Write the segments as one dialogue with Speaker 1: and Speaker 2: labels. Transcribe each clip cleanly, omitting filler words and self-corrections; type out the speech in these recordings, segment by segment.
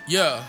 Speaker 1: Yeah.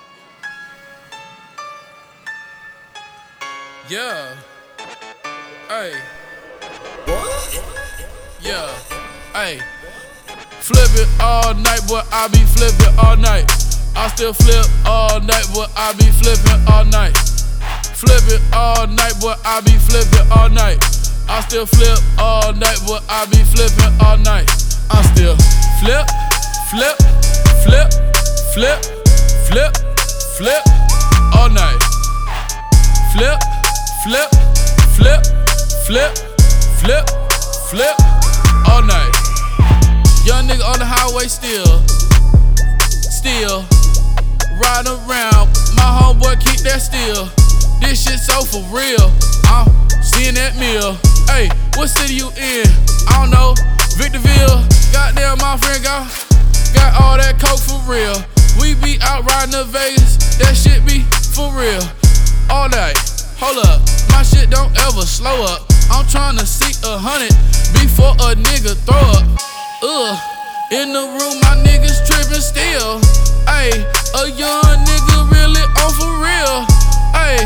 Speaker 1: Yeah. Hey.
Speaker 2: What?
Speaker 1: Yeah. Hey. Flip it all night, boy. I be flipping all night. I still flip all night, boy. I be flipping all night. Flip it all night, boy. I be flipping all night. I still flip all night, boy. I be flipping all night. I still flip, flip, flip, flip, flip, flip all night. Flip, flip, flip, flip, flip, flip all night. Young nigga on the highway still riding around. My homeboy keep that still. This shit so for real. I'm seeing that meal. Hey, what city you in? I don't know. Victorville. Goddamn, my friend got all that coke for real. We be out riding to Vegas. That shit be for real. All night. Hold up. My shit don't ever slow up. I'm tryna see 100 before a nigga throw up. In the room, my niggas trippin' still. Ayy, a young nigga really on for real. Ayy,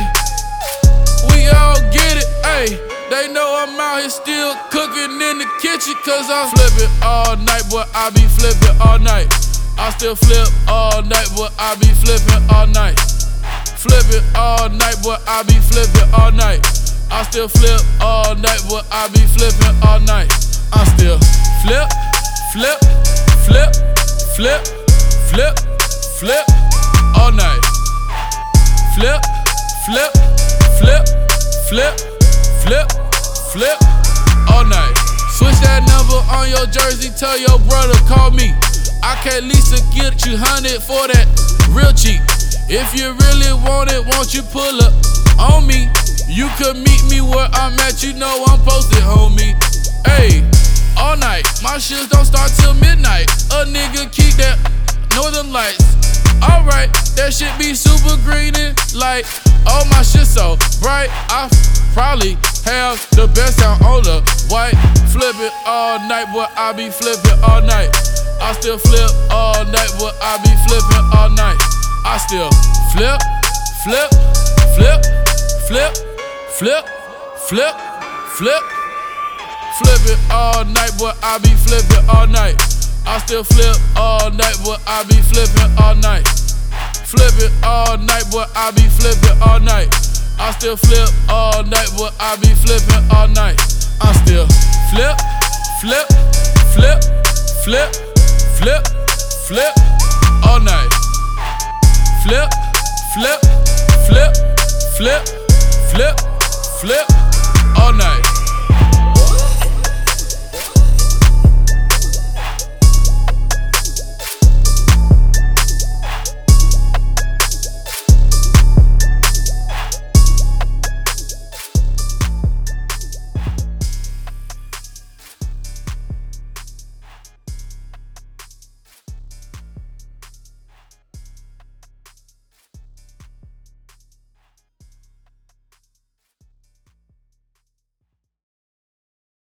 Speaker 1: we all get it. Ayy, they know I'm out here still cooking in the kitchen, cause I'm flipping all night, boy. I be flipping all night. I still flip all night, boy. I be flipping all night. Flipping all night, boy. I be flipping all night. I still flip all night, boy. I be flipping all night. I still flip, flip, flip, flip, flip, flip all night. Flip, flip, flip, flip, flip, flip all night. Switch that number on your jersey, tell your brother call me. I can at least get you 100 for that real cheap. If you really want it, won't you pull up on me? You could meet me where I'm at, you know I'm posted, homie. Hey, all night, my shits don't start till midnight. A nigga keep that Northern Lights. Alright, that shit be super green and light. Oh, my shit so bright, I probably have the best sound on the white. Flip it all night, boy, I be flipping all night. I still flip all night, boy, I be flipping all night. I still flip, flip, flip, flip, flip, flip, flip. Flip it all night, boy, I be flipping all night. I still flip all night, boy, I be flipping all night. Flip it all night, boy, I be flipping all night. I still flip all night, boy, I be flipping all night. I still flip, flip, flip, flip, flip, flip all night. Flip, flip, flip, flip, flip, flip all night.